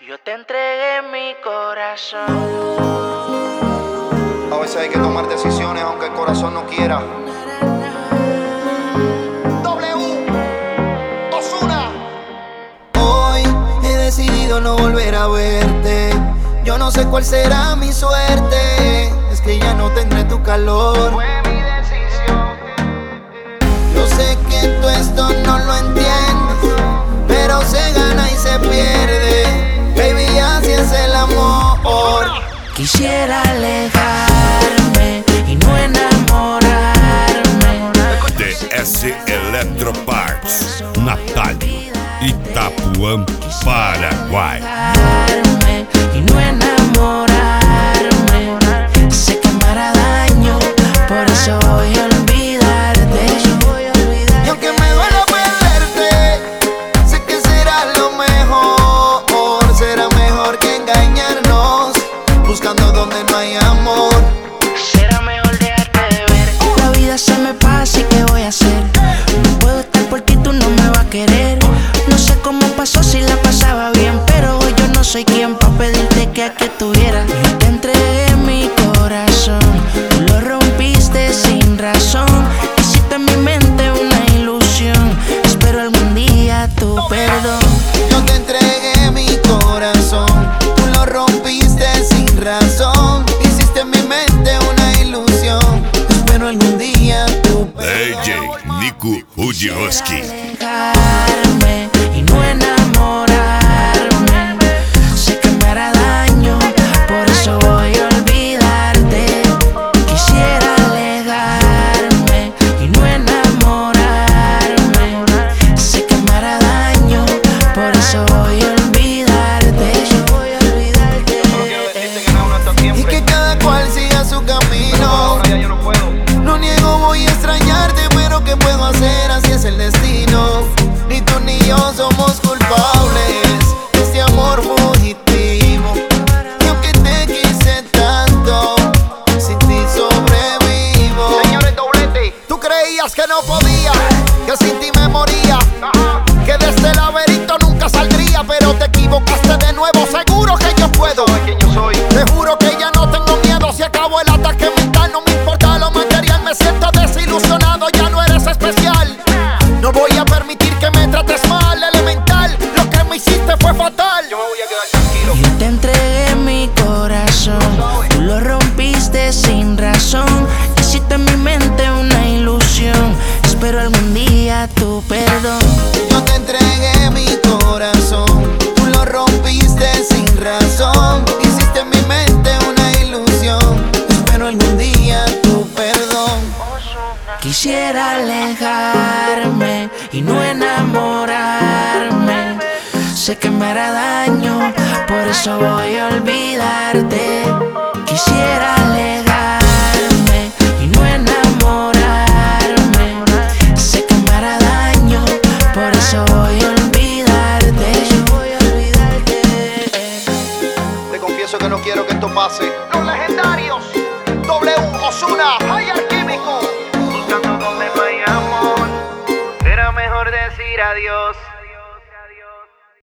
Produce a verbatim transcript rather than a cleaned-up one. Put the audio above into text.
Yo te entregué mi corazón. A veces hay que tomar decisiones aunque el corazón no quiera. W Ozuna. Hoy he decidido no volver a verte. Yo no sé cuál será mi suerte. Es que ya no tendré tu calor. Fue mi decisión. Yo sé que tú esto no lo entiendes, pero se gana y se pierde. Baby, así es el amor. Quisiera alejarme y no enamorarme. D S Electro Parts, Natal, Itapuã, Paraguay. Y no enamorarme. Sé que me hará daño, por eso voy a olvidarte. Y aunque me duela perderte, sé que será lo mejor. Será mejor que engañarnos, buscando donde no hay amor. Será mejor dejarte de ver. La vida se me pasa y ¿qué voy a hacer? No puedo estar por ti, tú no me vas a querer. No sé cómo pasó si la pasaba bien, pero hoy yo no soy quien pa' pedirte que aquí estuviera. Yo te entregué mi corazón, tú lo rompiste sin razón. Hiciste en mi mente una ilusión, espero algún día tu perdón. Yo te entregué mi corazón, tú lo rompiste sin razón. Hiciste en mi mente una ilusión, espero algún día tu perdón. D J Nico Udiowski. Alejarme y no enamorarme. Sé que me hará daño, por eso voy a olvidarte. Quisiera alejarme y no enamorarme. Sé que me hará daño, por eso voy a olvidarte. Y que cada cual siga su camino. No niego, voy a extrañarte, pero ¿qué puedo hacer? Así es el destino. Ni tú ni yo somos culpables de este amor fugitivo. Y aunque te quise tanto, sin ti sobrevivo. Señores, doblete. Tú creías que no podía, que sin ti me moría, que de este laberinto nunca saldría, pero te equivocaste de nuevo. Seguro que yo puedo. Te juro que ya no tengo miedo. Si acabó el ataque mental, no me importa lo material. Me siento desilusionado, ya no eres especial. No voy a permitir que me trates mal, elemental. Lo que me hiciste fue fatal. Yo me voy a quedar tranquilo. Yo te entregué mi corazón, tú lo rompiste sin razón. Hiciste en mi mente una ilusión, espero algún día tu perdón. Yo te entregué mi corazón, tú lo rompiste sin razón. Hiciste en mi mente una ilusión, espero algún día tu perdón. Quisiera alejarme y no enamorarme. Sé que me hará daño, por eso voy a olvidarte. Quisiera alejarme y no enamorarme. Sé que me hará daño, por eso voy a olvidarte. Te confieso que no quiero que esto pase. Los legendarios W Ozuna, Hay Alquímico. Buscando donde no hay amor, era mejor decir adiós.